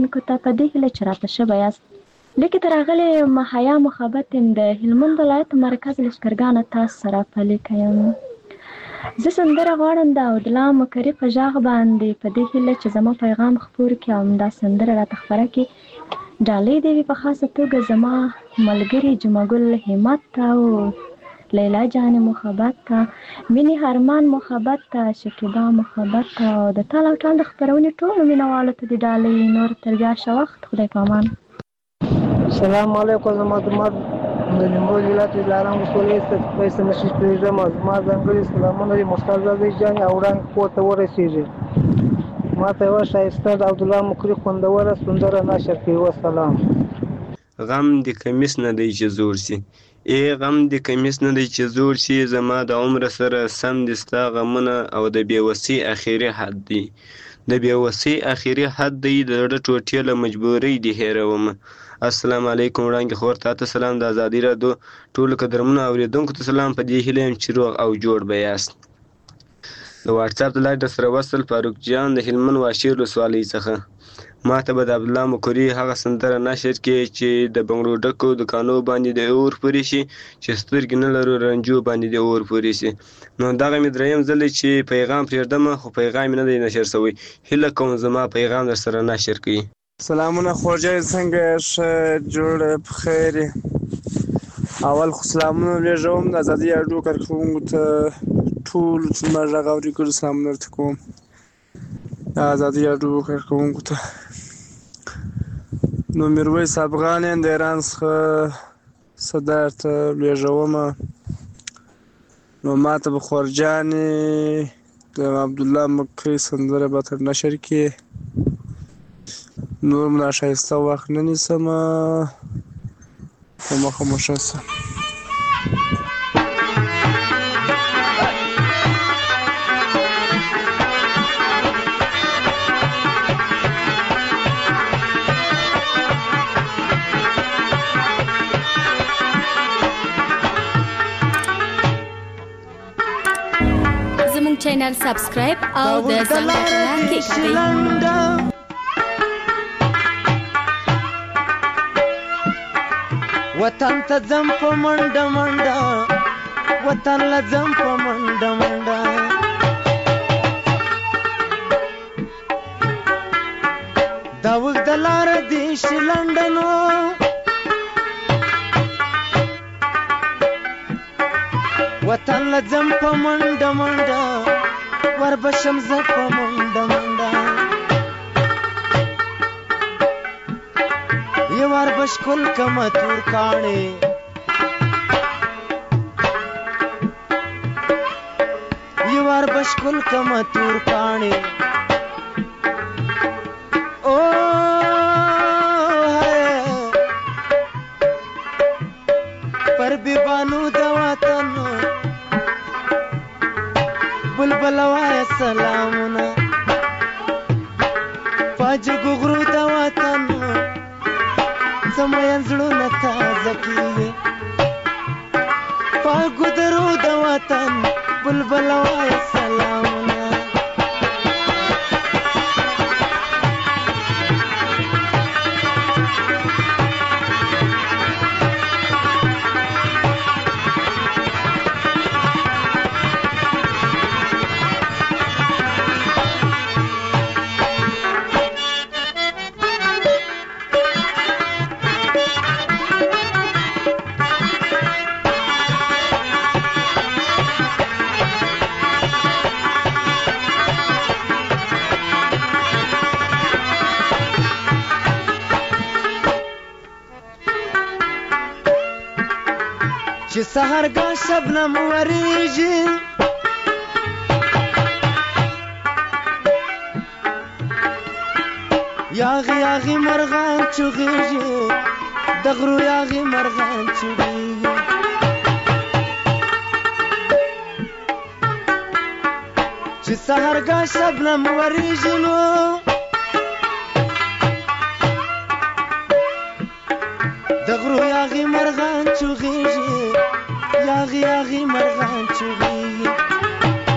ته په دې هیله چې راته شوی یاست. لیکې تر راغلې حیا محبت یم د هلمند ولایت مرکز لښکرګاه تاسو سره په لیکه یم. زه سندره غواړم د عبدالله مکري په غږ باندې په دې هیله چې زما پیغام خپور کړي او همدا سندره راته خپره کړي. ډالۍ دې وي په خاصه توګه زما ملګري جمعه ګل همت ته او لیلا جان محبت ته، مینې هرمان محبت ته، شکیبا محبت ته او د ټال او ټال د خپرونې ټولو مینوالو ته د ډالۍ نور تر بیا ښه وخت. خدای په امان. السلام علیکم. زما د نیمروز ولایت دلارام ولسوالۍ څخه فیصل نشید پرېږدم. زما ځانګړي سلامونه دي مختار زادې جانې او وړاندې کور ته ورسېږي. ما ته یوه ښایسته د عبدالله مکري خوندوره سندره نشر کړي. وسلام. غم د کمیس نه دی چې زوړ سي، ای غم د کمیس نه دی چې زوړ سي، زما د عمر سره سم دي ستا غمونه او د بېوسۍ اخري حد دی، د بېوسۍ اخري حد دی، د زړه ټوټې له مجبورۍ دې هېرومه. السلام علیکم. وړاندې خور ته سلام. د ازادي راډیو ټولو قدرمنو اورېدونکو ته سلام. په دې هیله یم چې روغ او جوړ به یاست. د واټساپ د لارې در سره وصل فاروق جان د هلمند واشیر ولسوالۍ څخه. ما ته به د عبدالله مکري هغه سندره نشر کړي چې د بنګړو ډکو دکانو باندې د اور پورې شي، چې سترګې نه لرو رنجو باندې د اور پورې شي. نو دغه مې دریم ځل چې پیغام پرېږدم، خو پیغام مې نه دی نشر شوی. هیله کوم زما پیغام در سره نشر کړي. سلامونه خورجی، څنګه ښه جوړ بخیر. اول خو سلامونه لېږم د ازادي راډیو کارکوونکو ته ټولو چې زما غږ اوري ګډ سلامونه درته کوم. د ازادي راډیو کارکوونکو ته نو میرویس افغان یم د ایران څخه څه درته لېږومه. نو ما ته به خورجانې د عبدالله مکري سندره به تر نشر کړي. نور مو ناښایسته وخت نه نیسمه، په مخه مو ښه شه. زموږ چینل سبسکرایب او د زنګ کلیک کړئ. وطن ته ځم په منډه منډه، وطن له ځم په منډه منډه، دا اوږده لاره دې شي لنډه نو وطن له ځم په منډه منډه، وربشم زه په منډه منډه، یوار بشکل کمه تور کاڼې، یوار بشکل کمه تور کاڼې، او پر بیبانو د وطن بلبل وایه سلامونه، پاجګو غرو د وطن زمین زړونه تازه کیږي، پاګو درو د وطن بلبل وایه سلامونه. چې سهرګاه شبنم وریږي، یاغي یاغي مرغان چغېږي، د غرو یاغي مرغان چغېږي، چې سهرګاه شبنم وریږي نو د غرو یاغي مرغان چغېږي، یاغي یاغي مرغان چغېږي،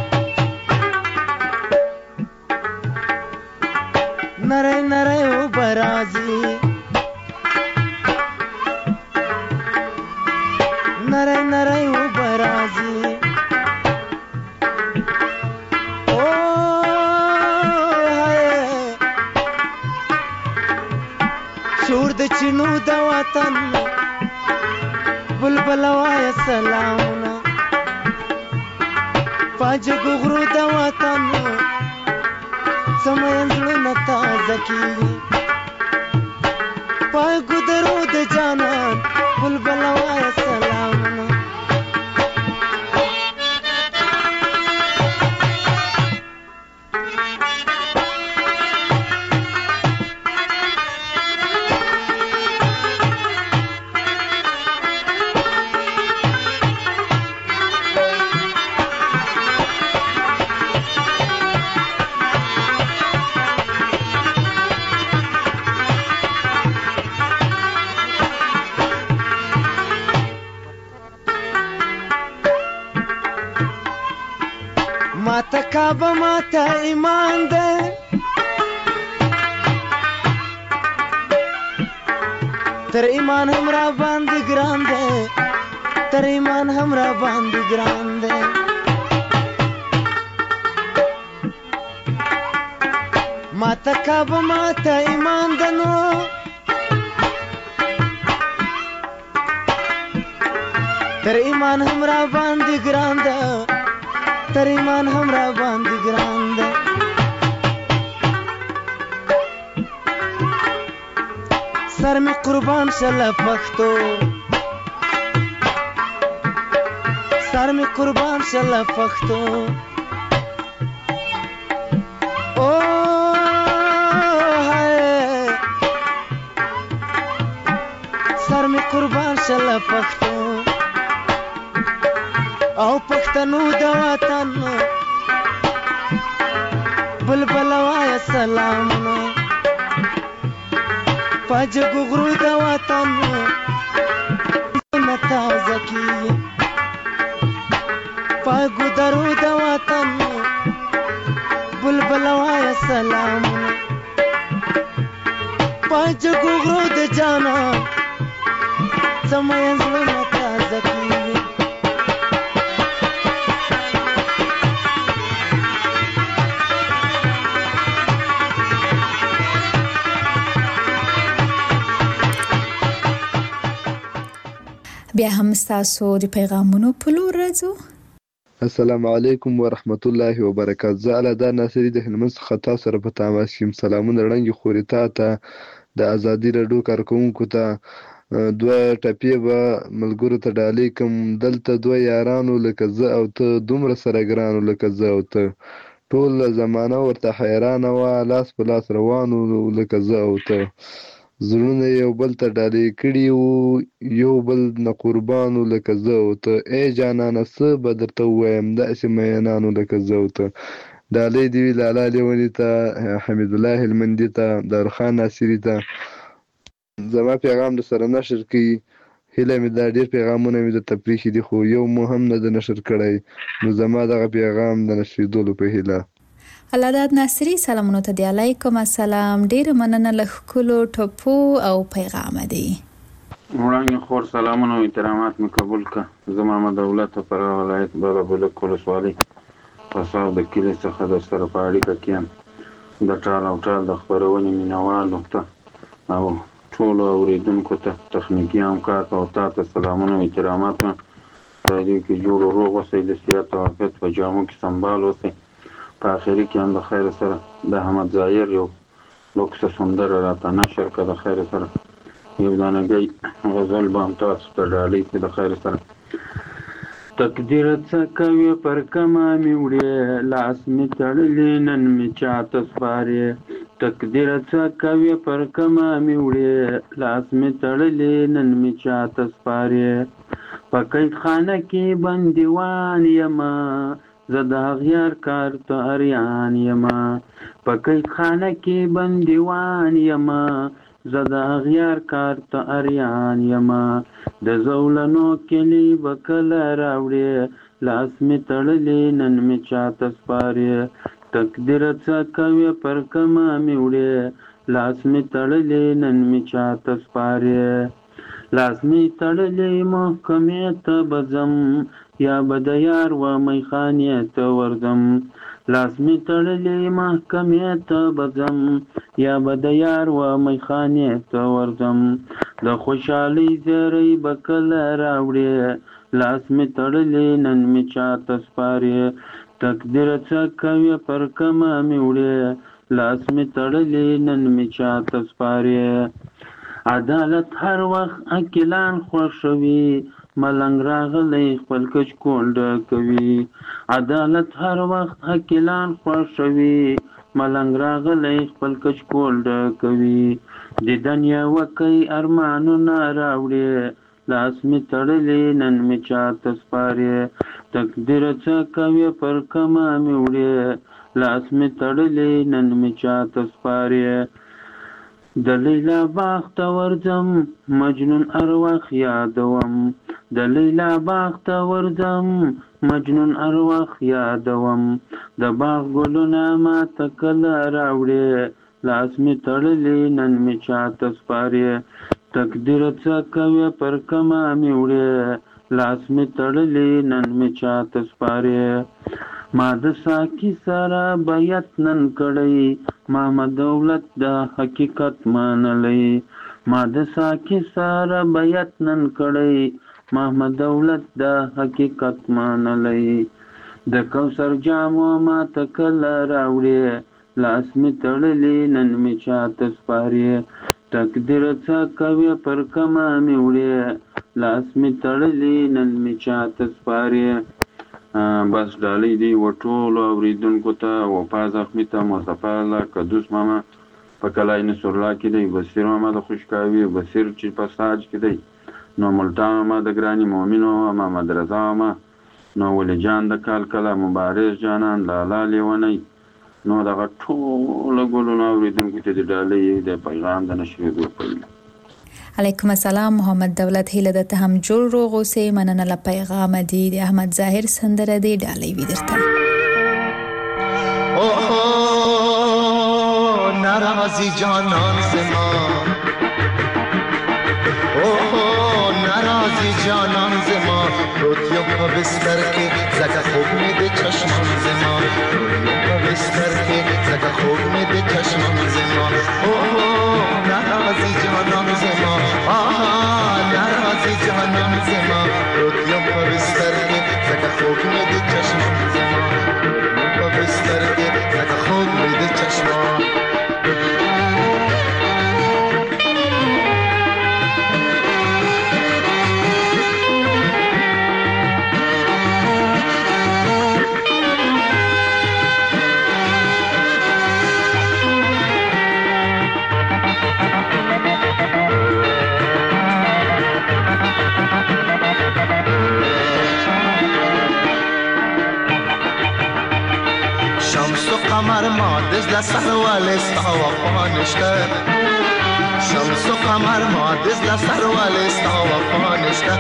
نری نری اوبه برازي نری نری و برازي شور د چینو د وطن بلبل وای سلامونه پاجګو غرو د وطن سمین زړونه تازه کیږي پاګو درو د جانان بلبل وای سلامونه ماته کعبه ماته ایمان ده تر ایمان هم را باندې ګران ده تر ایمان هم را باندې ګران ده ماته کعبه ماته ایمان ده نو تر ایمان هم را باندې ګران ده تر ایمان هم را باندې ګران ده سر می قربان شله پښتو سر می قربان شله پښتو او هاي سر می قربان شله پښتو او پښتنو د وطن بلبل وای سلامونه پاجګو غرو د وطن نه تازه کیږي پاګو درو د وطن بلبل وای سلامونه پاجګو غرو د جانا سمین زړونه تازه کیږي بیا هم ستاسو د پیغامونو په لور راځو. السلام علیکم ورحمت الله وبرکاته. زه علاء ناصري د هلمند څخه تاسو سره په تماس یم. سلامونه وړاندې خورې تا ته د ازادي راډیو کارکوونکو ته دوه ټپې به ملګرو ته ډالۍ کوم. دلته دوه یارانو لکه زه او ته دومره سره ګرانو لکه زه او ته ټول زمانه ورته حیرانه وه لاس په لاس روانو لکه زه او ته زړونه یو بل ته ډالۍ کړي وو یو بل نه قربانو لکه زه او ته ای جانانه څه به درته ووایم داسې مینانو لکه زه او ته ډالۍ دې وي لالا لیوني ته حمید الله هلمندي ته دارخان ناصري ته زما پیغام در سره نشر کړي هیله مې دا ډېر پیغامونه مې درته پرېښي دي خو یو مو هم نه ده نشر کړی نو زما دغه پیغام د نشریدلو په هیله. علادات ناصري سلامونه ته دی. علیکم السلام. ډېر مننه له ښکلو ټپو او پیغام دی. وړاندې خور سلامونه او احترامات مې قبول کړه. زه محمد دولت فراه ولایت بابابلک ولسوالۍ قصاب د کلي څخه در سره په اړیکه کې یم. د ټال او ټال د خپرونې مینوالو ته او ټولو اورېدونکو ته تخنیکي همکار ته او تا ته سلامونه او احترامات په راډیو کې جوړ او روغ اوسئ د صحت او عافیت په جامو کې سنبال اوسئ. په آخري کې هم د خیر سره د احمد ظاهر یو لوکسه سندره راته نشر کړه د خیر سره یو دانګی غزل به هم تاسو ته ډالۍ کړي د خیر سره. تقدیر څه کوي پر کمه مې وړې لاس مې تړلی نن مې چاته سپارې تقدیر څه کوي پر کمه مې وړې لاس مې تړلی نن مې چاته سپارې په قید خانه کې بندیوان یمه زه د اغیار کار ته اریان یمه په قید خانه کې بندیوان یمه زه د اغیار کار ته اریان یمه د زولنو کلی به کله راوړې لاس مې تړلی نن مې چاته سپارې تقدیر څه کوي پر کمه مې وړې لاس می تړلې نن می چاته سپارې لاس می تړلې محکمې ته به ځم یا به د یار و میخانې ته ورځم لاس می تړلې محکمې ته به ځم یا به د یار و میخانې ته ورځم د خوشحالۍ زیری به کله راوړې لاس می تړلې نن می چاته سپارې تقدیر څه کوي پر کمه می وړې لاس می تړلې نن می چاته سپارې عدالت هر وخت عاقلان خوښوي ملنګ راغلی خپل کچ کونډه کوي عدالت هر وخت عاقلان خوښوي ملنګ راغلی خپل کچ کونډه کوي دیدن یې وکئ ارمانونه راوړې لاس می تړلې نن می چاته سپارې تقدیر څه کوي پر کمه می وړې لاس می تړلې نن می چاته سپارې د لیلا باغ ته ورځم مجنون ارواح یادوم د لیلا باغ ته ورځم مجنون ارواح یادوم د باغ ګلونه ماته کله راوړې لاس می تړلې نن می چاته سپارې تقدیر څه کوي پر کمه می وړې لاس می تړلې نن می چاته سپارې ما د ساقي سره بیعت نن کړی محمد دولت د حقیقت منلی ما د ساقي سره بیعت نن کړی محمد دولت د حقیقت منلی د کوثر جامو ما ته کله راوړې لاس می تړلې نن می چاته سپارې تقدیر څه کوي پر کمه می وړې لاس می تړلې نن می چاته سپارې بس ډالۍ دی و ټولو اورېدونکو ته وفا زخمي ته مصطفی الله قدوس ماما په کلای نصر الله کې دی بصیر ماما د خوشکاوي بصیر چې په ساج کې دی نو ملتان ماما د ګراني مؤمنو محمد رضا ماما نو ولی جان د کالکله مبارز جانان لالا لیونی نو دغه ټولو ګلونو اورېدونکو ته د ډالۍ د پیغام د نشریدو پیل علیکم السلام محمد دولت هیله د ته هم جوړ روغ اوسې مننه له پیغام دی د احمد ظاهر سندره دی ډالۍ وی درته اوه ناراضی جانان زما اوه ناراضی جانان زما روتیو په بستر کې زکه خوب می د چشمان زما روتیو په بستر کې زکه خوب می د چشمان زما اوه ناراضی جانان زما آها ناراضی جانان زما روتیو په بستر کې زکه خوب می د چشمان زما روتیو په بستر کې زکه خوب می د چشمان قمر ما دزل سروال استا وفا نشته شمس و قمر ما دزل سروال استا وفا نشته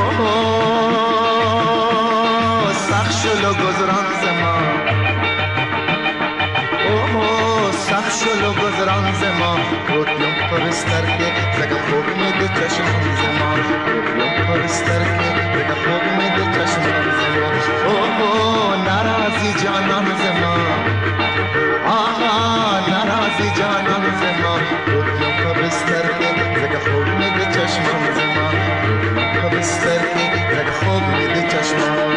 اوه سخت شلو گذران زما اوه سخت شلو گذران زما روتیم پرستر که زگه خوب می ده چشمان زما روتیم پرستر که زگه خوب می ده چشمان زما اوه ناراضی جانان زما آها ناراضی جانان زما روتیم په بستر کې زکه خوب می د چشمان زما روتیم په بستر کې زکه خوب می د چشمان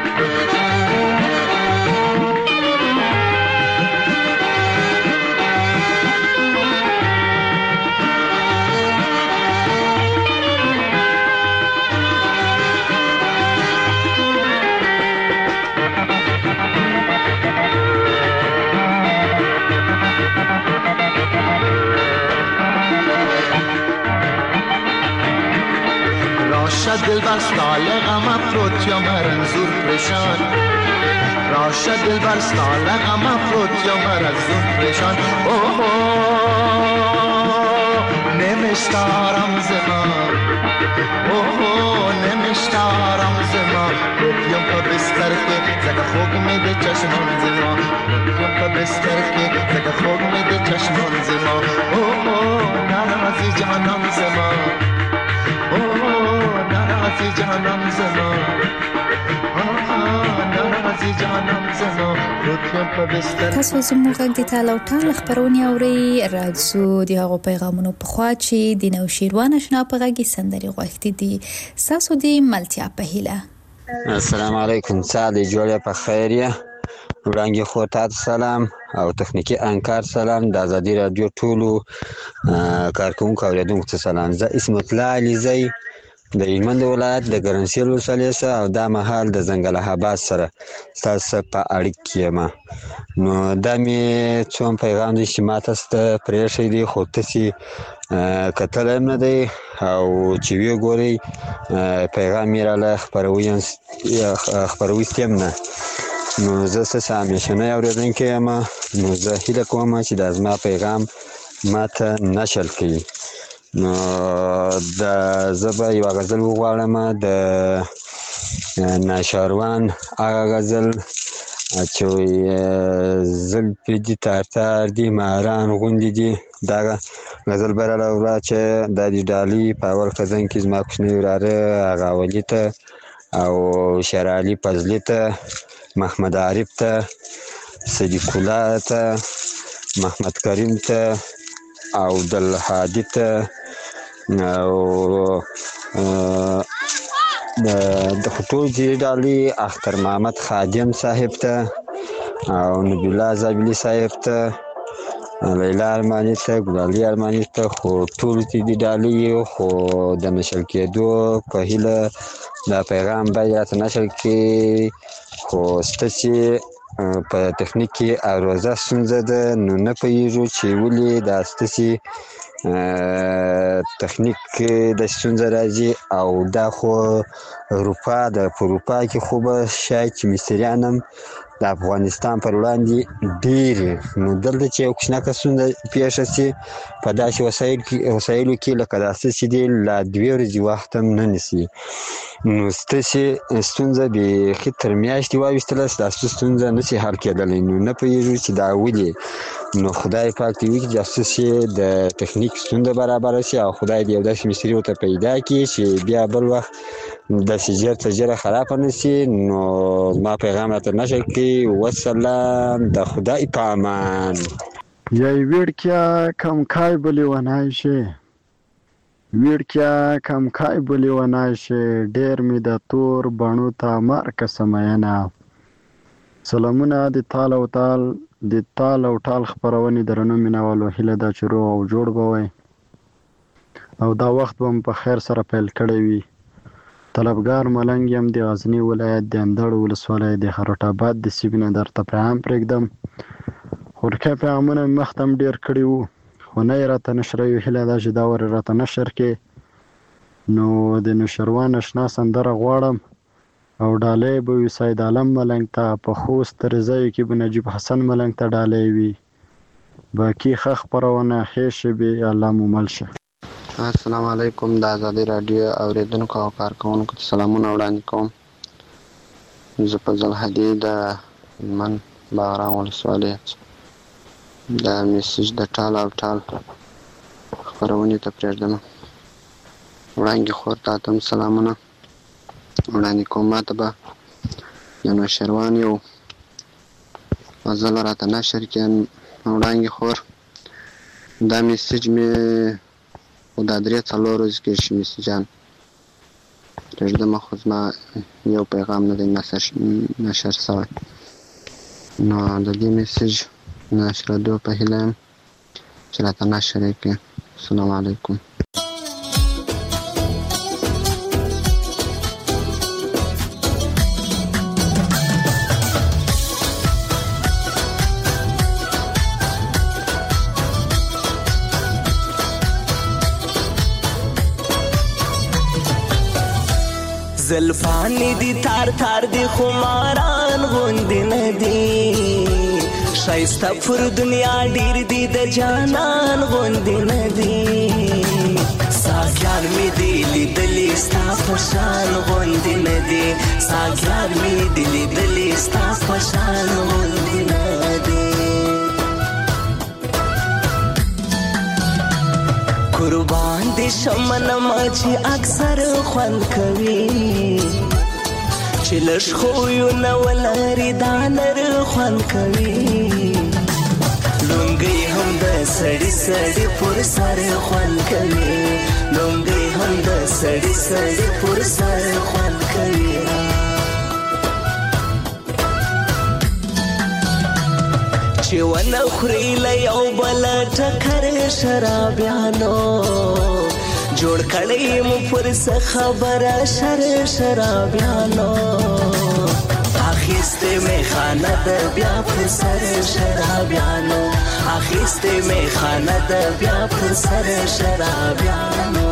دل بر سال غم افروت یا مرنزور پریشان راشه دل بر سال غم افروت یا مرنزور پریشان اوه نمیشتارم زما اوه نمیشتارم زما روتیم په بستر کې زکه خوږ مې د چشمون زما روت یم په بستر کې زکه خوږ مې د چشمون زما او ناراضي جانان زما او ناراضي جانان زما تاسو زموږ غږ د تاله او ټال خبرونه اوري راځو د هغو پیغامونو په خوا چې د نوشیروان آشنا په غږ سندري غوښتي دي تاسو د ملتیا په هیله. السلام علیکم ساده جوړه په خیریه وړاندې خو تاسو سلام او تخنیکی انکار سلام د ازادي رادیو ټولو کارکونکو اوریدونکو ته سلام. زه اسمت الله علیزی د هلمند ولایت د ګرنسیل ولسوالۍ څخه او دا مهال د ځنګل آباد سره تاسو په اړیکه کې یم. نو دا مې څوم پیغام دی چې ما تاسو ته پرېښی دی خو تاسې کتلی هم نه دی او چې ویې ګورئ پیغام یې راله خپرویستی هم نه. نو زه ستاسو همیشنی اورېدونکی یم. نو زه هیله کوم چې دا زما پیغام ما ته نشل کوي. نو زه به یوه غزل وغواړم د ناشاروان هغه غزل چې زلفې دي تار دي ماران غوندې دي. دا غزل به راله وړه چې دا د ډالۍ په اول خزان کې زما کوچنی وراره هغه اولي ته او شرعلي فضلي ته محمد عارف ته صدیق الله ته محمد کریم ته او عبدالهادي ته او د ټول دې ډالۍ اختر محمد خادم صاحب ته او نبی الله زابلي صاحب ته لیلا ارماني ته ګلالي ارماني ته خو ټول دې ډالۍ خو د نشر کېدو په هیله دا پیغام باید راته نشر کړي خو ستاسې په تخنیک کې اروزه ستونزه ده. نو نه پوهېږو چې ولې دا ستاسې تخنیک د ستونزه راځي او دا خو اروپا ده. په اروپا کې خو به شاید چې مصریان هم د افغانستان پر وړاندې ډېر نو دلته چې یو کوچنکه ستونزه پیښه شي په داسې وسایلو کې لکه داسې چې دی لا 2 ورځې وخت هم نه نیسي. نو ستاسې ستونزه بیخي تر میاشتې واویستله ستاسو ستونزه نشي حل کېدلی. نو نه پوهېږو چې دا ولې. نو خدای پاک دې وکړي چې ستاسې د تخنیک ستونزه برابره شي او خدای دې یو داسې مصري ورته پیدا کړي چې بیا بل وخت داسې ژر تر ژره خرابه نه شي. نو زما پیغام راته نشر کړي. وسلام د خدای په امان. یای ویړکیا کم کای بلی ونای شي ویړکیا کم کای بلی ونای شي ډېر مې د تور بڼو ته مرکه سمیانه. سلامونه د تال او ټال خپرونې درنو مینوالو هیله ده چې روغ او جوړ به وئ او دا وخت به م په خیر سره پیل کړی وي. طلبګار ملنګ یم د غزني ولایت د اندړ ولسوالۍ د خروټ آباد د سیمې نه درته پیغام پرېږدم. خورکه پیغامونه مې مخته هم ډېر کړي وو خو نه یې راته نشروي. هیله ده چې دا ور یې راته نشر کړې. نو د نوشیروان اشنا سندره غواړم او ډالۍ به وي سید عالم ملنګ ته. په خوست ترزیو کې به نجیب حسن ملنګ ته ډالۍ وي. باقي ښه خپرونه ښې شبې الله مو مل شه. السلام علیکم د ازادي رادیو اوریدونکو او کارکوونکو ته سلامونه وړاندې کوم. زه فضل هدي د هلمند بغرام ولسوالۍ د میسج د ټال او ټال خپرونې ته پرېږدم. وړاندې خور ته هم سلامونه وړاندې کوم. ما ته به د نوشیروان یو غزل راته نشر کړي. وړاندې خور دا میسج مې خو دا 3-4 ورځې کې شي میسجان پرېږدم خو زما یو پیغام نه دی نشر شوی. نو د دې میسج نشرېدو په هیله یم چې راته نشر یې کړي. السلام علیکم. زلفانی دی تار تار دی خماران غوندی ندی شایسته پر دنیا ډیر دی د جانان غوندی ندی ساکان می دی لیدلی ستا په شان غوندې نه دي ساګیان مې دي لیدلي ستا په شان غوندې نه دي قربان دې شمنما چې اکثر خوند کوي چې لږ خویونه ولري دا نر خوند کوي لونګۍ هم د سړي سړي پر سر خوند کوي لونګۍ هم د سړي سړي پر سر خوند کوي چې ونه خوري له یو بل ټکر شرابیانو جوړ کړی مو پر څه خبره شرابیانو اخیسته می خانه د بیا پر سر شرابیانو اخیسته می خانه د بیا پر سر شرابیانو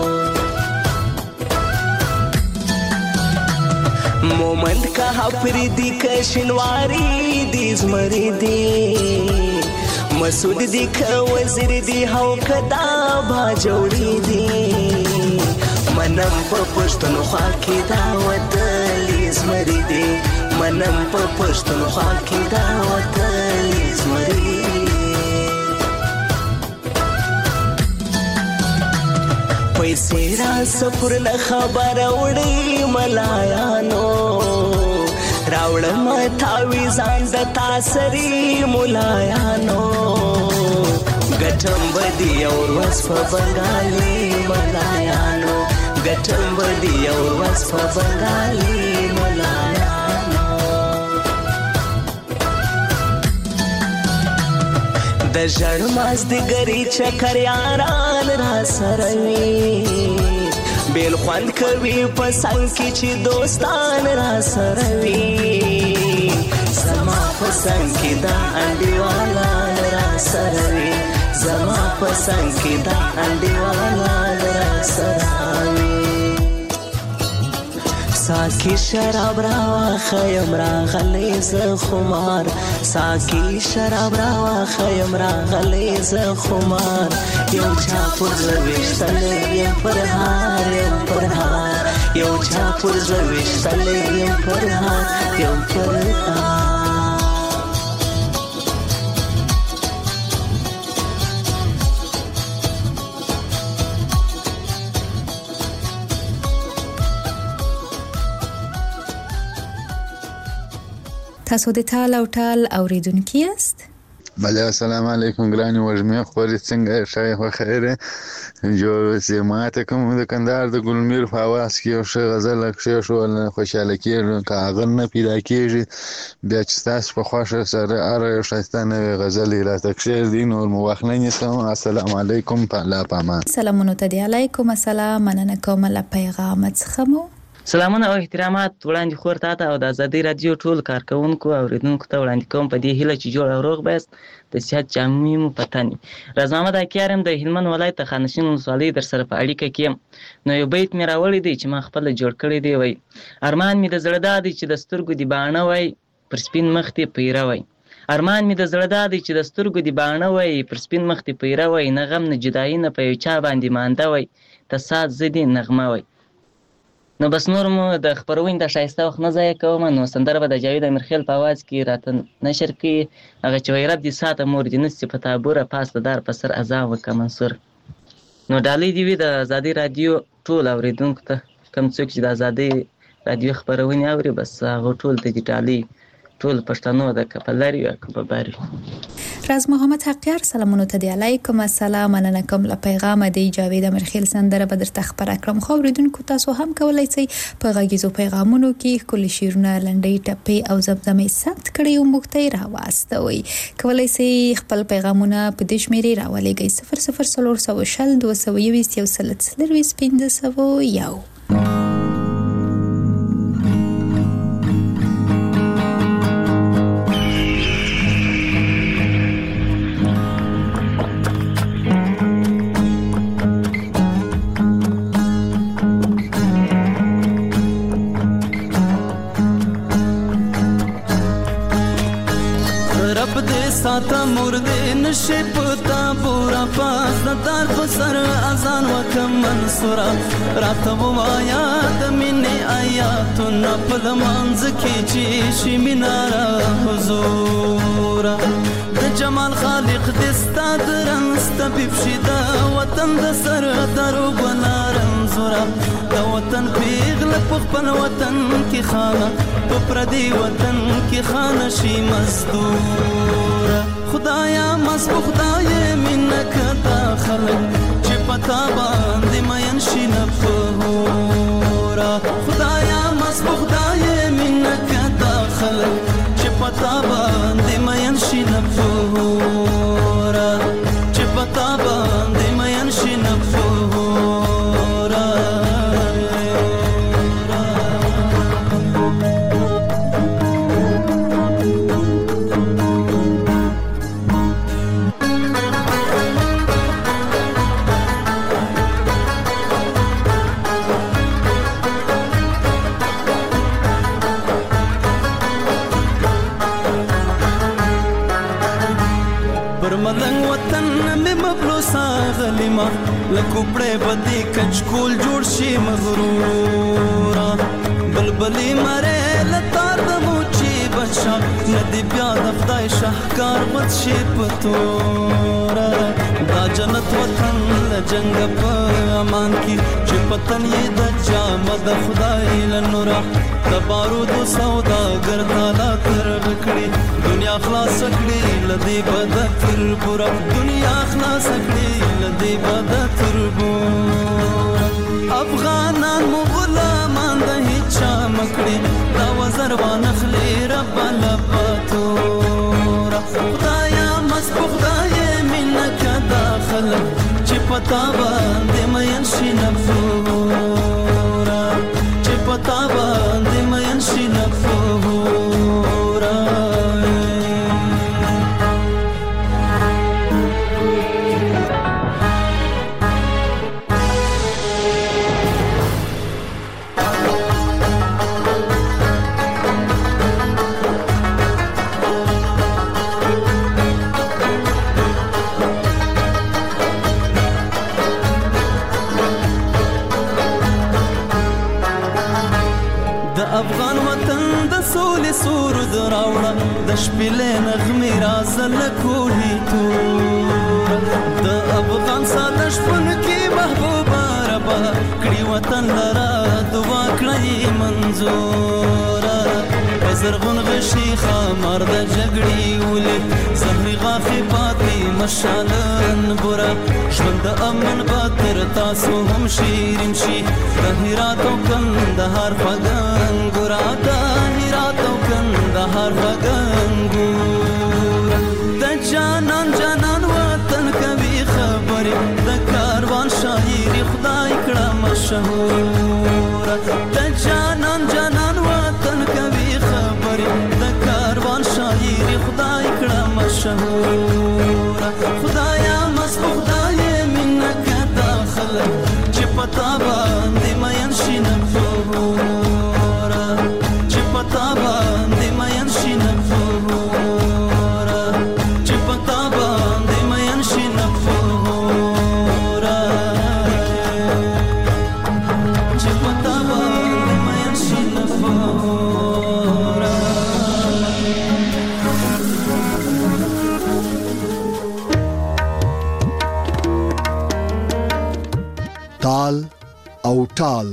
مومند کا پریدی کا شنواری دی زمری دی مسعود دی کا وزیر دی هاو کدا با جوړی دی منم په پښتونخوا کې دا وتلی زمری دی منم په پښتونخوا کې دا وتلی زمری پیسې را سفر نه خبر وړي ملایانو راوړم تاویزان د تاسری ملایانو ګټم بدی اور وس په بنگالي ملایانو ګټم بدی اور وس په بنگالي ملایانو د ژړ ماز د ګری چکر یاران را سره وي بیل خوند کوي په څنګ کې چې دوستان را سره وي زما په څنګ کې دا انډیوالان را سره وي زما په څنګ کې دا انډیوالان را سره وي ساکی شراب راواخیم راغلی زه خمار ساکی شراب راواخیم راغلی زه خمار یو چا پر زړه ویشتلی یم پر هار یم پر هار یو چا پر زړه ویشتلی یم پر هار یم پر هار تاسو د ټال او ټال اوریدونکي یاست؟ بله السلام علیکم ګرانې وږمې خورې څنګه ښه خو خیره جوړ اوسې ماته کوم د کندهار د ګلمیر په اواز کې یو ښه غزل کښېښول خوشحاله کېږم که هغه نه پیدا کېږي بیا چې ستاسو په خوښه سره هره یو ښایسته نوې غزل یې راته کښېږدي نور مو وخت نه نیسم السلام علیکم په الله پامان سلامونه ته دی علیکم السلام مننه کوم له پیغامت څخه مو سلامونه او احترامات وړاندې خور ته او د ازادي رادیو ټول کارکونکو او اوریدونکو ته وړاندې کوم په دې هیله چې جوړ او روغ بایست د صحت جامې مو پتني راز محمد اکیارم د هلمند ولایت خانشین ولسوالۍ در سره په اړیکه کې نو یو بیت مې راوړی دی چې ما خپل جوړ کړی دی وای ارمان مې د زړه دی چې د سترګو دی باڼه وای پر سپین مخ ته پیره وای ارمان مې د زړه دی چې د سترګو دی باڼه وای پر سپین مخ ته پیره وای نه غم نه جدایي نه په یو چا باندې مانده وای ته سات زدي نغمه وای نو بس نور مو د خبرونې د ښایسته وخت نه ضایع کوم نو سندره به د جاوید امیرخیل په اواز کې راته نشر کړي هغه چې وایي رب دې ساته مور دې نسي په تابوره پاس د دار په سر اذان وکړه منصور نو ډالۍ دې وي د ازادي رادیو ټول اوریدونکو ته کوم څوک چې د ازادي رادیو خبرونې اوري بس هغه ټول ته دې ډالۍ ټول پښتنو د کپلاري او کباباري راز محمد حقیار سلامونه ته دی علیکم السلام مننه کوم له پیغام دی جاوید امیرخیل سندره به درته خبر کړم خو اوریدونکو تاسو هم کولای شئ په غږیزو پیغامونو کې کلی شیرونه لنډۍ ټپې او زمزمې ثبت کړئ او موږ ته راواستوئ کولای شئ خپل پیغامونه په دې شمیرې راولېږئ 0032021 ساته مرده نشي پتا پورا پاس دار په سر اذان وکړه لکه منصوره راته ووایه د مینې آیاتونه په لمانځه کې چې شي مینه را حضوره د جمال خالق دې ستا د رنځ طبیب شي د وطن د سردارو ګله رنځوره د وطن پیغله په خپل وطن کې خانه په پردي وطن کې خانه شي مزدوره خدایا مست خدای مینه کدا خلک چې پتا باندې مین شي نه پهورا خدایا مست خدای مینه کدا خلک چې پتا باندې مین شي نه پهورا چې پتا باندې مین شي نه پهورا ملنګ وطن مې مبلوسا غلیما لکوپړې بدی کچکول جوړ شي مغرورا بلبلی مره لتار د موچی بچا ندی بیا د خدای شاهکار بد شي پتورا دا جنت وطن لجنګ په امان کی چې پتن یې د جامد خدای لنورا د بارود سودا ګرځالا تر وکړي دنیا خلاص کړي لدی بد تر پورا دنیا خلاص کړي لدی بد تر پورا افغانان مو غلامان د هیڅ مکړي دا وزر وانخلي رب لپاتورا خدایا مست خدای منک داخل چې پتا باندې مین شي نفورا چې پتا باندې مین شي نفورا افغان وطن د سولې سرود راوړه د شپېلې نغمې رازه له کوهي تور د افغان ساده شپون کې محبوبه ربه کړي وطن لره دعا کړئ منظوره په زرغون غشي خامار د جګړې ولې زهري غاښې پاتې مشالن بوره ژوند د امن خاطر تاسو هم شیرین شي د هرات او کندهار فګنګورا د هرات او کندهار فګنګورا د جانان جانان وطن کوي خبرې د کاروان شاعري خدای کړه مشهوره د جانان جانان وطن کوي خبرې د کاروان شاعري خدای کړه مشهوره خدایا مست خدای منک داخل چې پتا باندې مین شي نفورا چې پتا باندې مین شي نفورا چې پتا باندې مین شي نفورا چې پتا باندې مین شي نفورا تال او ټال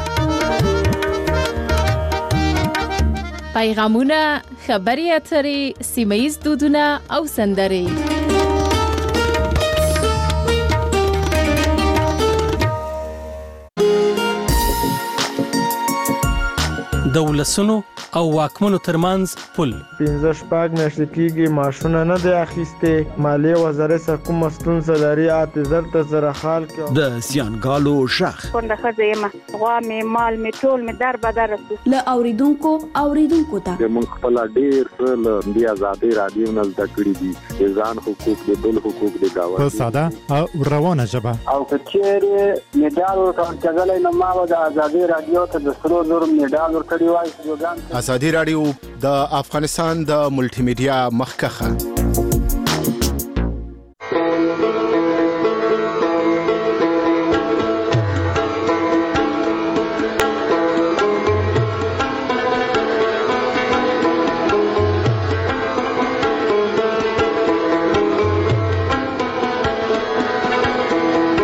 پیغامونه خبري اترې سیمه‌ییز دودونه او سندرې د ولسونو او واکمنو ترمنځ پل 15 میاشتې کېږي معاشونه نه دی اخیستې مالیې وزارت سره کومه ستونزه لري اعتذار ته سره حال کې د زیانګالو شخ کونډه ښځه یم غوا مې مال مې ټول مې در بدر له اوریدونکو ته موږ خپل ډېر څه له دې ازادي رادیو نه زده کړي دي د ځان حقوق د بل حقوق د گاوند په ساده او روانه ژبه او کچېره میډال ورکړل نو ما د ازادي رادیو ته د سرو زر میډال ورکړی وای ازادي رادیو د افغانستان د ملټي میډیا مخکخه